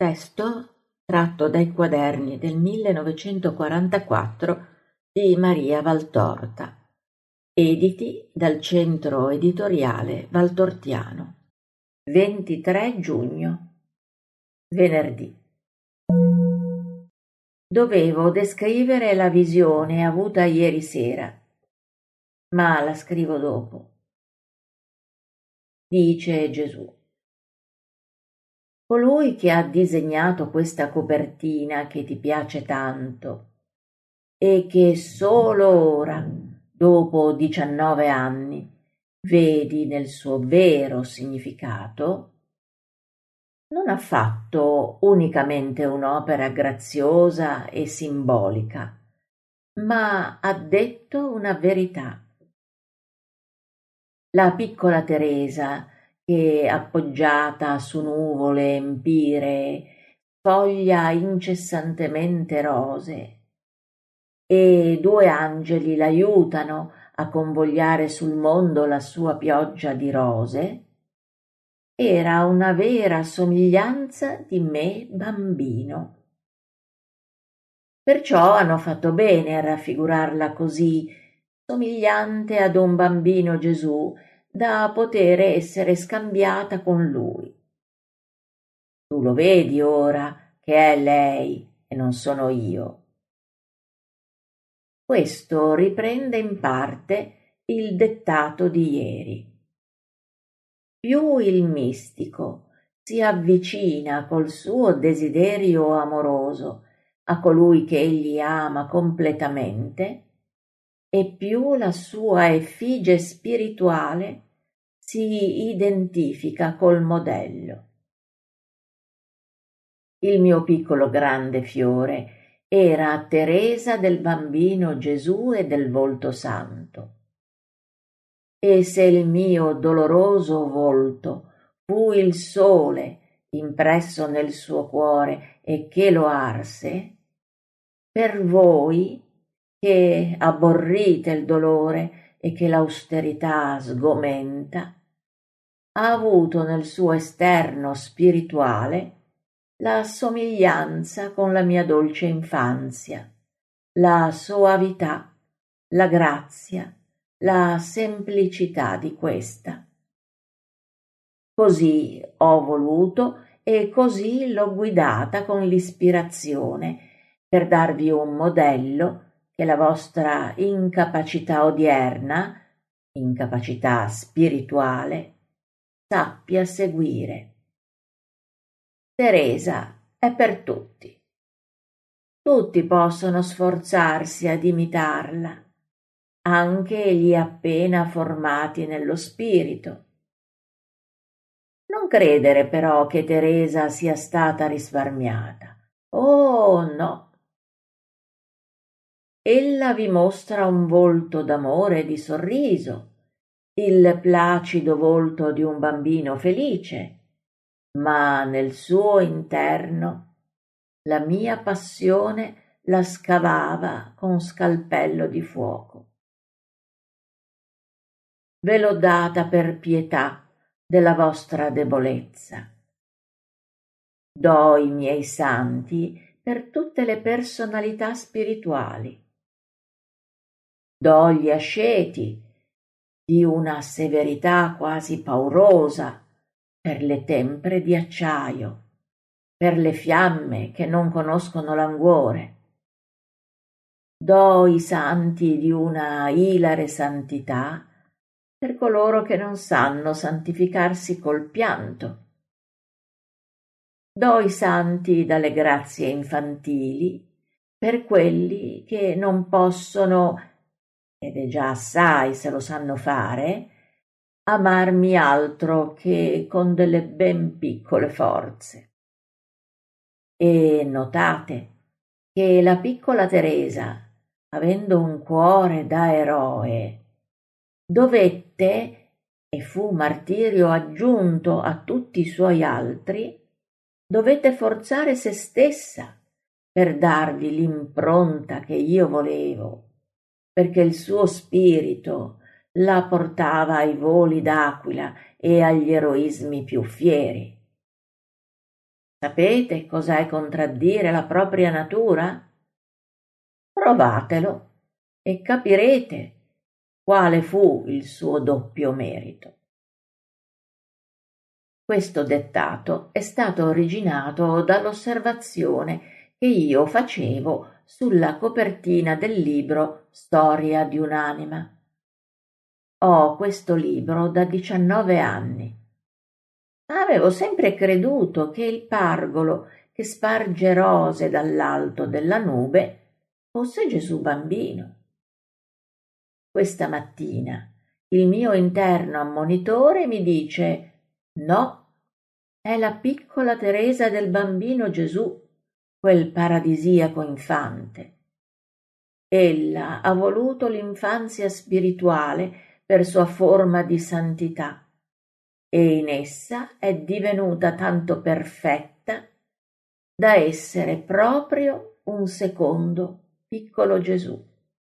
Testo tratto dai quaderni del 1944 di Maria Valtorta, editi dal Centro Editoriale Valtortiano. 23 giugno, venerdì. Dovevo descrivere la visione avuta ieri sera, ma la scrivo dopo. Dice Gesù: colui che ha disegnato questa copertina che ti piace tanto e che solo ora, dopo 19 anni, vedi nel suo vero significato, non ha fatto unicamente un'opera graziosa e simbolica, ma ha detto una verità. La piccola Teresa, che appoggiata su nuvole empiree sfoglia incessantemente rose, e 2 angeli l'aiutano a convogliare sul mondo la sua pioggia di rose, era una vera somiglianza di me bambino. Perciò hanno fatto bene a raffigurarla così, somigliante ad un bambino Gesù, da potere essere scambiata con lui. Tu lo vedi ora che è lei e non sono io. Questo riprende in parte il dettato di ieri. Più il mistico si avvicina col suo desiderio amoroso a colui che egli ama completamente, e più la sua effigie spirituale si identifica col modello. Il mio piccolo grande fiore era Teresa del bambino Gesù e del volto santo. E se il mio doloroso volto fu il sole impresso nel suo cuore e che lo arse, per voi che abborrite il dolore e che l'austerità sgomenta, ha avuto nel suo esterno spirituale la somiglianza con la mia dolce infanzia, la soavità, la grazia, la semplicità di questa. Così ho voluto e così l'ho guidata con l'ispirazione, per darvi un modello che la vostra incapacità odierna, incapacità spirituale, sappia seguire. Teresa è per tutti. Tutti possono sforzarsi ad imitarla, anche gli appena formati nello spirito. Non credere però che Teresa sia stata risparmiata. Oh no! Ella vi mostra un volto d'amore e di sorriso, il placido volto di un bambino felice, ma nel suo interno la mia passione la scavava con scalpello di fuoco. Ve l'ho data per pietà della vostra debolezza. Do i miei santi per tutte le personalità spirituali. Do gli asceti di una severità quasi paurosa per le tempre di acciaio, per le fiamme che non conoscono languore. Do i santi di una ilare santità per coloro che non sanno santificarsi col pianto. Do i santi dalle grazie infantili per quelli che non possono, ed è già assai se lo sanno fare, amarmi altro che con delle ben piccole forze. E notate che la piccola Teresa, avendo un cuore da eroe, dovette, e fu martirio aggiunto a tutti i suoi altri, dovette forzare se stessa per darvi l'impronta che io volevo, perché il suo spirito la portava ai voli d'aquila e agli eroismi più fieri. Sapete cos'è contraddire la propria natura? Provatelo e capirete quale fu il suo doppio merito. Questo dettato è stato originato dall'osservazione che io facevo sulla copertina del libro Storia di un'anima. Ho questo libro da 19 anni. Avevo sempre creduto che il pargolo che sparge rose dall'alto della nube fosse Gesù bambino. Questa mattina il mio interno ammonitore mi dice: no, è la piccola Teresa del bambino Gesù, quel paradisiaco infante. Ella ha voluto l'infanzia spirituale per sua forma di santità e in essa è divenuta tanto perfetta da essere proprio un secondo piccolo Gesù.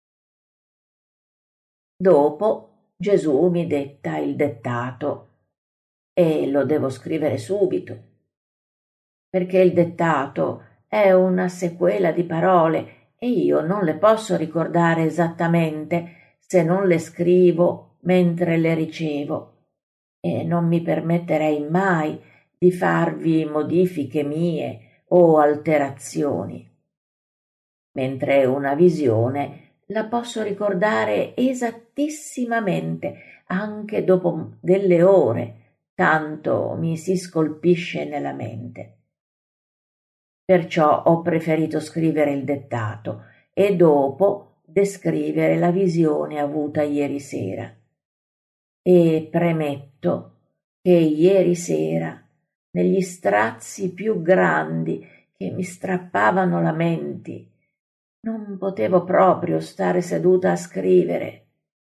Dopo Gesù mi detta il dettato e lo devo scrivere subito, perché il dettato è una sequela di parole e io non le posso ricordare esattamente se non le scrivo mentre le ricevo, e non mi permetterei mai di farvi modifiche mie o alterazioni, mentre una visione la posso ricordare esattissimamente anche dopo delle ore, tanto mi si scolpisce nella mente. Perciò ho preferito scrivere il dettato e dopo descrivere la visione avuta ieri sera. E premetto che ieri sera, negli strazi più grandi che mi strappavano la mente, non potevo proprio stare seduta a scrivere.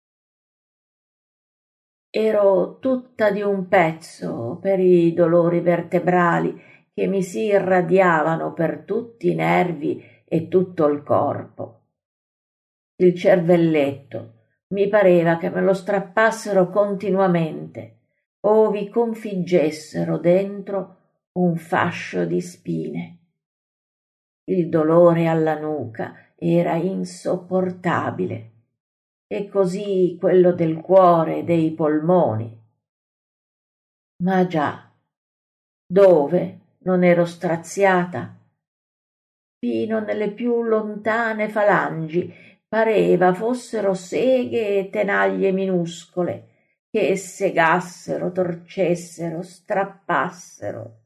Ero tutta di un pezzo per i dolori vertebrali che mi si irradiavano per tutti i nervi e tutto il corpo. Il cervelletto mi pareva che me lo strappassero continuamente o vi configgessero dentro un fascio di spine. Il dolore alla nuca era insopportabile e così quello del cuore e dei polmoni. Ma già, dove non ero straziata? Fino nelle più lontane falangi pareva fossero seghe e tenaglie minuscole che segassero, torcessero, strappassero.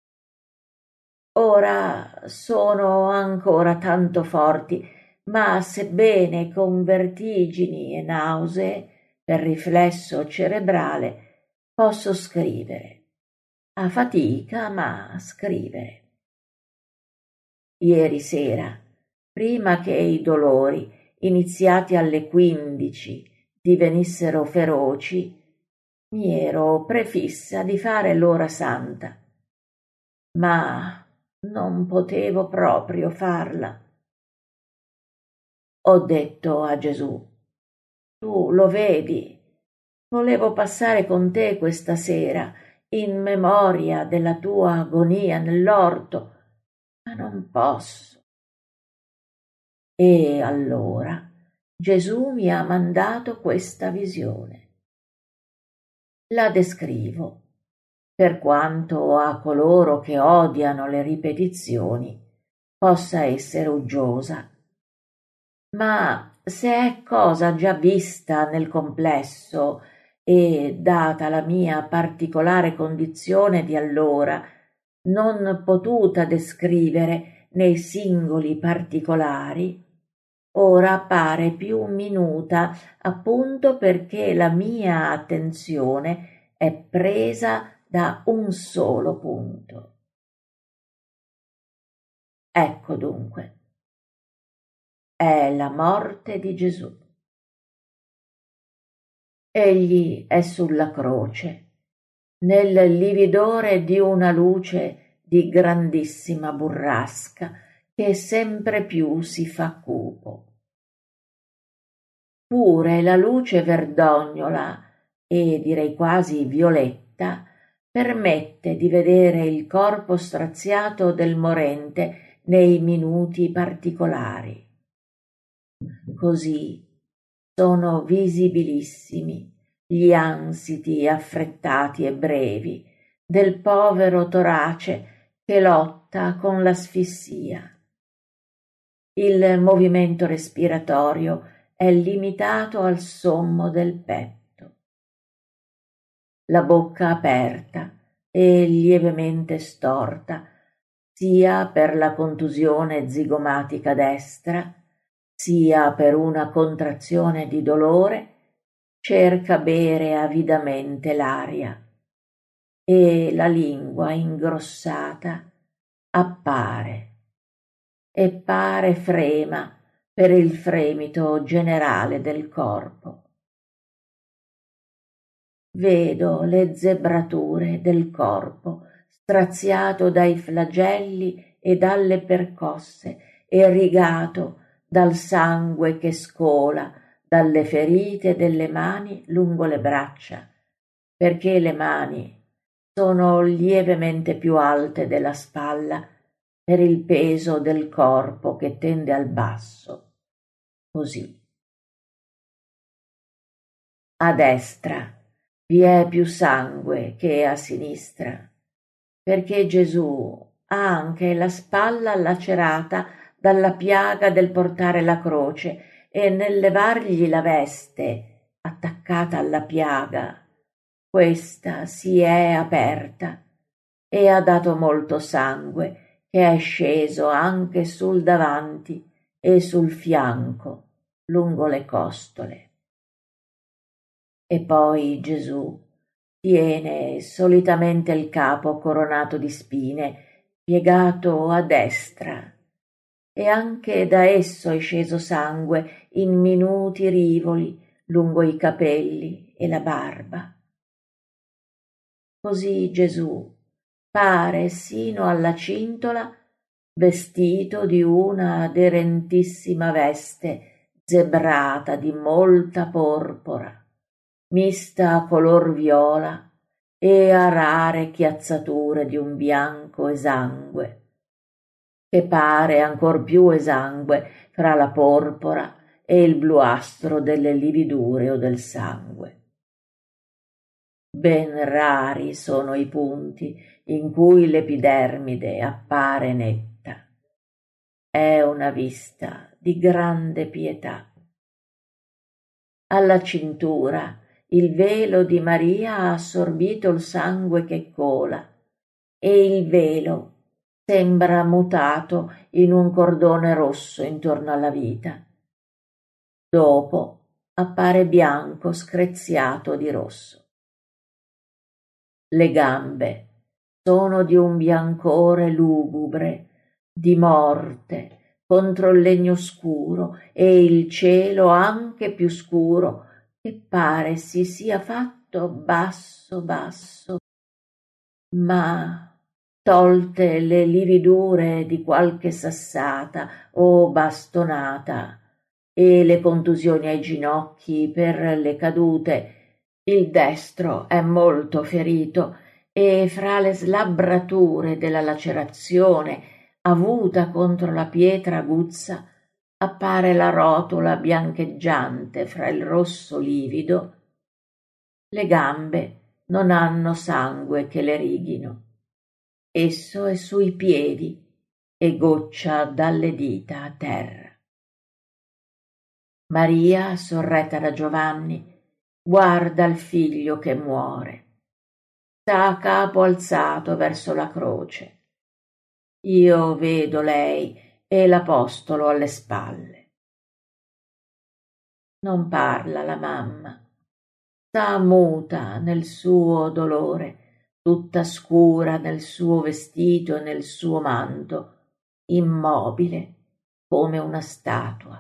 Ora sono ancora tanto forti, ma sebbene con vertigini e nausee per riflesso cerebrale posso scrivere. A fatica, ma scrivere. Ieri sera, prima che i dolori, iniziati alle 15, divenissero feroci, mi ero prefissa di fare l'ora santa, ma non potevo proprio farla. Ho detto a Gesù: tu lo vedi, volevo passare con te questa sera in memoria della tua agonia nell'orto, ma non posso. E allora Gesù mi ha mandato questa visione. La descrivo, per quanto a coloro che odiano le ripetizioni possa essere uggiosa. Ma se è cosa già vista nel complesso e, data la mia particolare condizione di allora, non potuta descrivere nei singoli particolari, ora appare più minuta appunto perché la mia attenzione è presa da un solo punto. Ecco dunque, è la morte di Gesù. Egli è sulla croce, nel lividore di una luce di grandissima burrasca che sempre più si fa cupo. Pure la luce verdognola e direi quasi violetta permette di vedere il corpo straziato del morente nei minuti particolari. Così sono visibilissimi gli ansiti affrettati e brevi del povero torace che lotta con l'asfissia. Il movimento respiratorio è limitato al sommo del petto. La bocca aperta e lievemente storta, sia per la contusione zigomatica destra, sia per una contrazione di dolore, cerca bere avidamente l'aria e la lingua ingrossata appare e pare frema per il fremito generale del corpo. Vedo le zebrature del corpo straziato dai flagelli e dalle percosse e rigato dal sangue che scola dalle ferite delle mani lungo le braccia, perché le mani sono lievemente più alte della spalla per il peso del corpo che tende al basso, così. A destra vi è più sangue che a sinistra, perché Gesù ha anche la spalla lacerata dalla piaga del portare la croce e nel levargli la veste attaccata alla piaga, questa si è aperta e ha dato molto sangue che è sceso anche sul davanti e sul fianco, lungo le costole. E poi Gesù tiene solitamente il capo coronato di spine, piegato a destra, e anche da esso è sceso sangue in minuti rivoli lungo i capelli e la barba. Così Gesù pare sino alla cintola vestito di una aderentissima veste zebrata di molta porpora, mista a color viola e a rare chiazzature di un bianco esangue, che pare ancor più esangue fra la porpora e il bluastro delle lividure o del sangue. Ben rari sono i punti in cui l'epidermide appare netta. È una vista di grande pietà. Alla cintura il velo di Maria ha assorbito il sangue che cola e il velo sembra mutato in un cordone rosso intorno alla vita. Dopo appare bianco screziato di rosso. Le gambe sono di un biancore lugubre, di morte, contro il legno scuro e il cielo anche più scuro, che pare si sia fatto basso basso, ma tolte le lividure di qualche sassata o bastonata e le contusioni ai ginocchi per le cadute, il destro è molto ferito e fra le slabbrature della lacerazione avuta contro la pietra aguzza appare la rotola biancheggiante fra il rosso livido. Le gambe non hanno sangue che le righino. Esso è sui piedi e goccia dalle dita a terra. Maria, sorretta da Giovanni, guarda il figlio che muore. Sta a capo alzato verso la croce. Io vedo lei e l'apostolo alle spalle. Non parla la mamma. Sta muta nel suo dolore, tutta scura nel suo vestito e nel suo manto, immobile come una statua.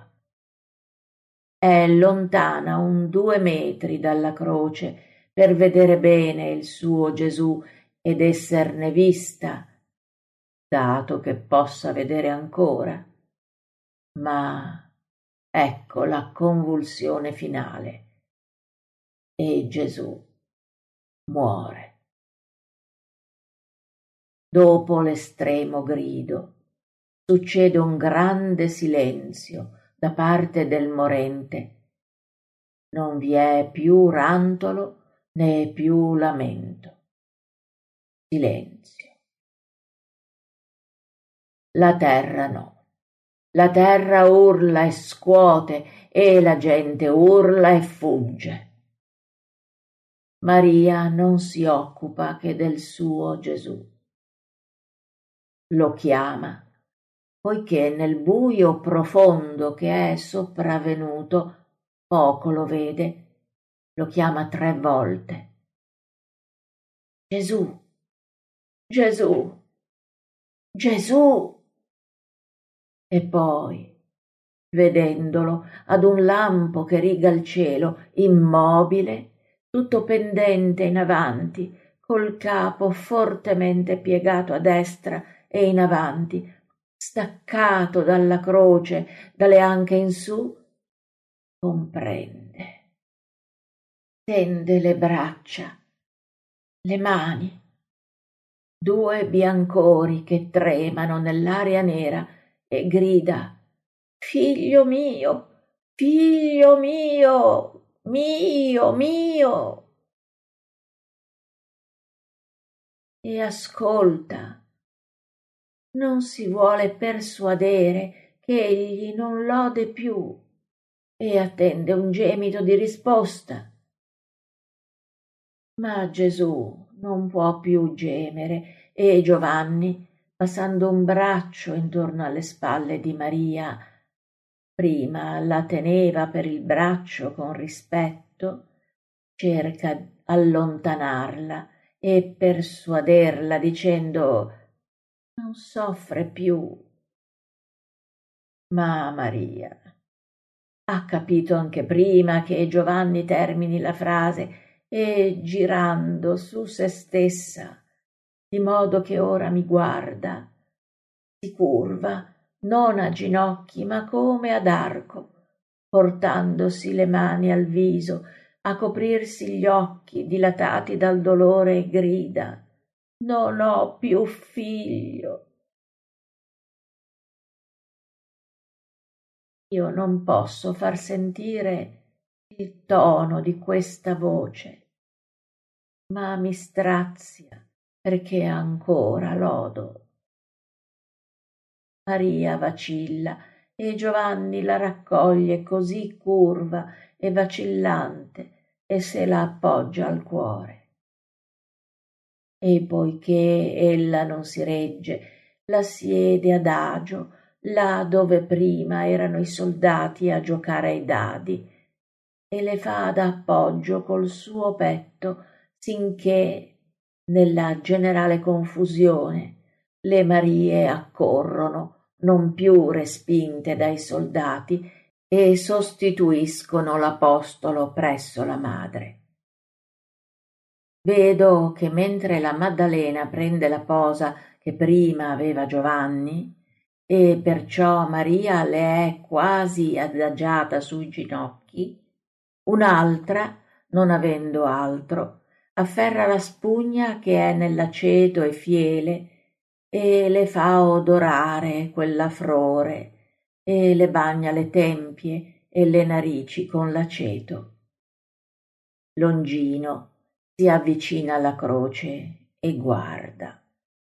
È lontana un 2 metri dalla croce per vedere bene il suo Gesù ed esserne vista, dato che possa vedere ancora. Ma ecco la convulsione finale e Gesù muore. dopo l'estremo grido, succede un grande silenzio da parte del morente. Non vi è più rantolo né più lamento. Silenzio. La terra no. La terra urla e scuote e la gente urla e fugge. Maria non si occupa che del suo Gesù. Lo chiama, poiché nel buio profondo che è sopravvenuto poco lo vede, lo chiama 3 volte. Gesù, Gesù, Gesù! E poi, vedendolo ad un lampo che riga il cielo, immobile, tutto pendente in avanti, col capo fortemente piegato a destra e in avanti, staccato dalla croce, dalle anche in su, comprende, tende le braccia, le mani, 2 biancori che tremano nell'aria nera e grida: figlio mio, figlio mio, mio, mio. E ascolta, non si vuole persuadere che egli non lode più e attende un gemito di risposta. Ma Gesù non può più gemere e Giovanni, passando un braccio intorno alle spalle di Maria, prima la teneva per il braccio con rispetto, cerca allontanarla e persuaderla dicendo: non soffre più. Ma Maria ha capito anche prima che Giovanni termini la frase e, girando su se stessa, di modo che ora mi guarda, si curva non a ginocchi ma come ad arco, portandosi le mani al viso, a coprirsi gli occhi dilatati dal dolore, e grida: non ho più figlio. Io non posso far sentire il tono di questa voce, ma mi strazia perché ancora lodo. Maria vacilla e Giovanni la raccoglie così curva e vacillante e se la appoggia al cuore. E poiché ella non si regge, la siede adagio là dove prima erano i soldati a giocare ai dadi e le fa da appoggio col suo petto sinché, nella generale confusione, le Marie accorrono, non più respinte dai soldati, e sostituiscono l'apostolo presso la madre. Vedo che mentre la Maddalena prende la posa che prima aveva Giovanni, e perciò Maria le è quasi adagiata sui ginocchi, un'altra, non avendo altro, afferra la spugna che è nell'aceto e fiele e le fa odorare quell'afrore e le bagna le tempie e le narici con l'aceto. Longino si avvicina alla croce e guarda.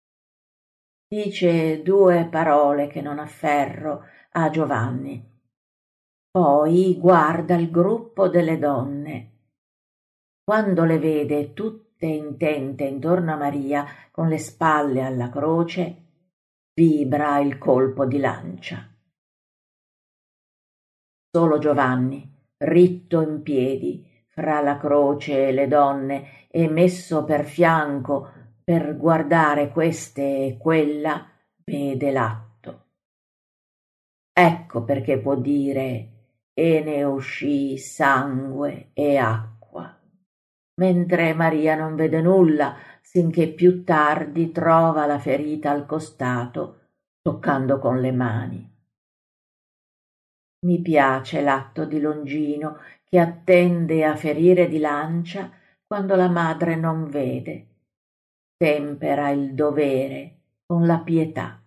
Dice 2 parole che non afferro a Giovanni. Poi guarda il gruppo delle donne. Quando le vede tutte intente intorno a Maria con le spalle alla croce, vibra il colpo di lancia. Solo Giovanni, ritto in piedi, fra la croce e le donne e messo per fianco per guardare queste e quella, vede l'atto. Ecco perché può dire: e ne uscì sangue e acqua, mentre Maria non vede nulla sinché più tardi trova la ferita al costato, toccando con le mani. Mi piace l'atto di Longino che attende a ferire di lancia quando la madre non vede. Tempera il dovere con la pietà.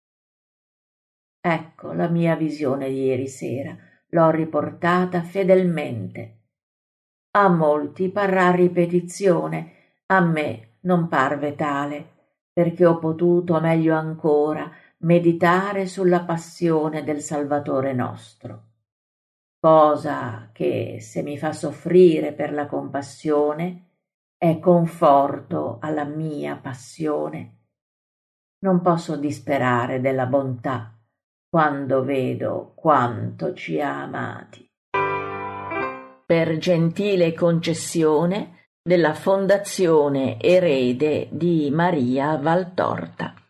Ecco la mia visione di ieri sera, l'ho riportata fedelmente. A molti parrà ripetizione, a me non parve tale, perché ho potuto meglio ancora meditare sulla passione del Salvatore nostro, cosa che, se mi fa soffrire per la compassione, è conforto alla mia passione. Non posso disperare della bontà quando vedo quanto ci ha amati. Per gentile concessione della Fondazione Erede di Maria Valtorta.